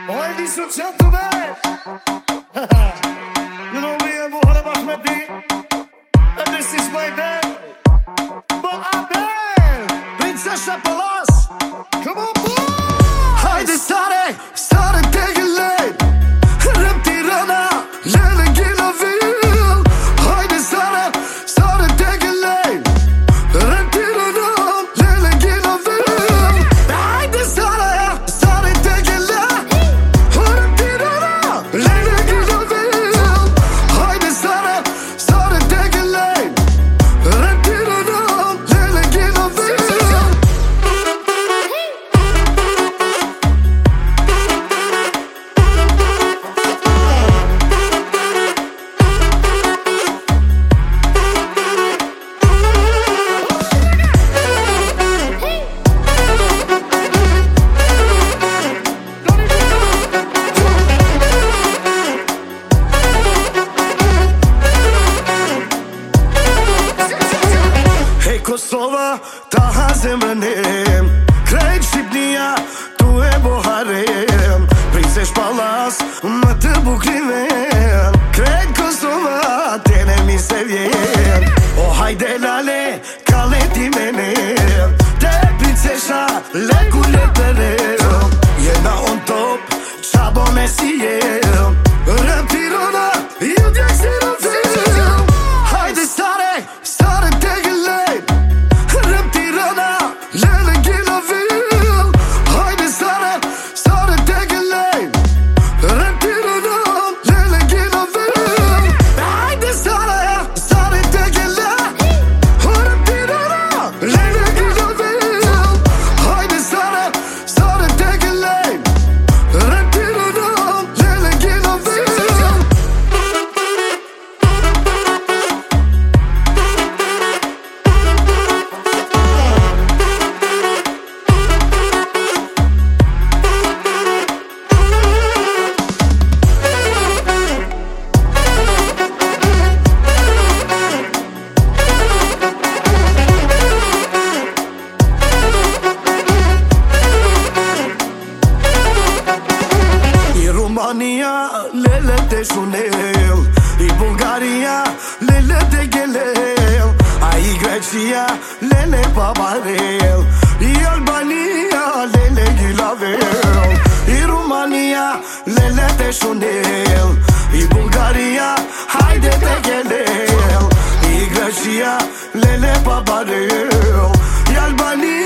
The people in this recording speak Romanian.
Ladies and gentlemen, you know me and Muharrem Ahmedi, and this is my band, Abel, Princesa Palas. Come on, boys! Haydi stare, stare tegele, rap tirana, lele gilavil. Haydi stare, stare tegele, rap tirana, lele gilavil. Haydi stare, stare tegele, rap tirana, lele gilavil. Haydi stare, stare tegele, rap tirana, lele gilavil. Hej Kosova, ta zemrënim Krejt Shqipnia, tu e boharem Princesh Palas, më të bukriven Krejt Kosova, tene mi se vjen O hajde lale, kaleti menem Te princesha, leku lepërem Jena on top, qabo me si jem Rëm Tirana, ju djek si në film Hajde stare, stare tegele Rëm Tirana, lele gilavil Hajde stare, stare tegele Rëm Tirana, lele gilavil Hajde stare, stare tegele Rëm Tirana, lele gilavil Hajde stare, stare tegele Rëm Tirana, lele gilavil I Rumania, lele te shunel I Bulgaria, lele te gelel A i Grecia, lele paparel I Albania, lele gilavel I Rumania, lele te shunel I Bulgaria, hajde te gelel I Grecia, lele paparel I Albania